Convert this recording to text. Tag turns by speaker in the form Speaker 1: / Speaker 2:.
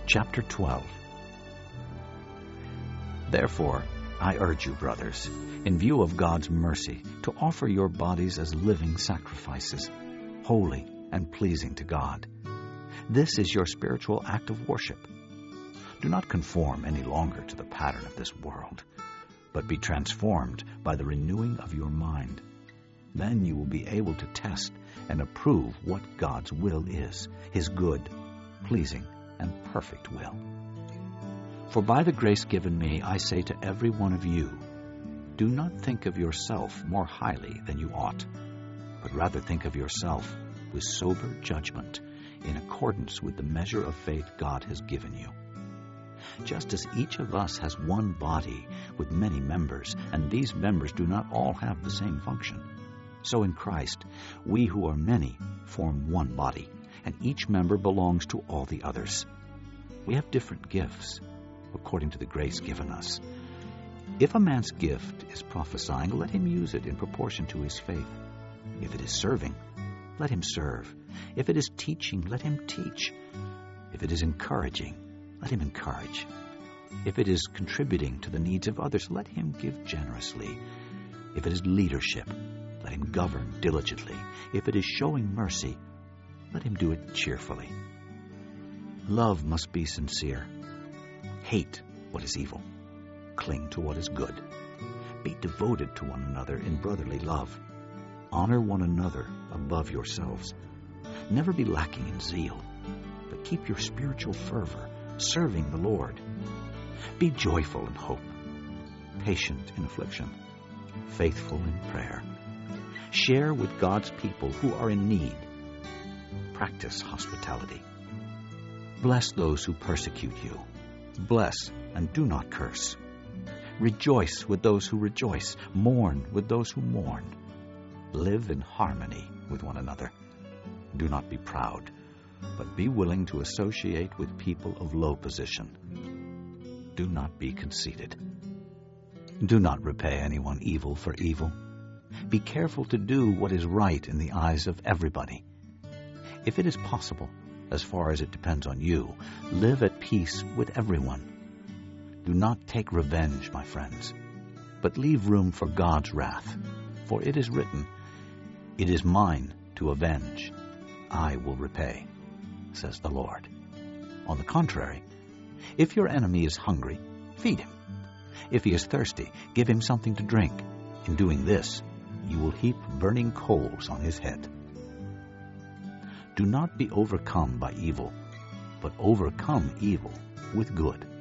Speaker 1: Chapter 12. Therefore, I urge you, brothers, in view of God's mercy, to offer your bodies as living sacrifices, holy and pleasing to God. This is your spiritual act of worship. Do not conform any longer to the pattern of this world, but be transformed by the renewing of your mind. Then you will be able to test and approve what God's will is, His good, pleasing, and perfect will. For by the grace given me, I say to every one of you, do not think of yourself more highly than you ought, but rather think of yourself with sober judgment, in accordance with the measure of faith God has given you. Just as each of us has one body with many members, and these members do not all have the same function, so in Christ we who are many form one body, and each member belongs to all the others. We have different gifts, according to the grace given us. If a man's gift is prophesying, let him use it in proportion to his faith. If it is serving, let him serve. If it is teaching, let him teach. If it is encouraging, let him encourage. If it is contributing to the needs of others, let him give generously. If it is leadership, let him govern diligently. If it is showing mercy, let him do it cheerfully. Love must be sincere. Hate what is evil. Cling to what is good. Be devoted to one another in brotherly love. Honor one another above yourselves. Never be lacking in zeal, but keep your spiritual fervor, serving the Lord. Be joyful in hope, patient in affliction, faithful in prayer. Share with God's people who are in need. Practice hospitality. Bless those who persecute you. Bless and do not curse. Rejoice with those who rejoice. Mourn with those who mourn. Live in harmony with one another. Do not be proud, but be willing to associate with people of low position. Do not be conceited. Do not repay anyone evil for evil. Be careful to do what is right in the eyes of everybody. If it is possible, as far as it depends on you, live at peace with everyone. Do not take revenge, my friends, but leave room for God's wrath. For it is written, "It is mine to avenge. I will repay, says the Lord." On the contrary, if your enemy is hungry, feed him. If he is thirsty, give him something to drink. In doing this, you will heap burning coals on his head. Do not be overcome by evil, but overcome evil with good.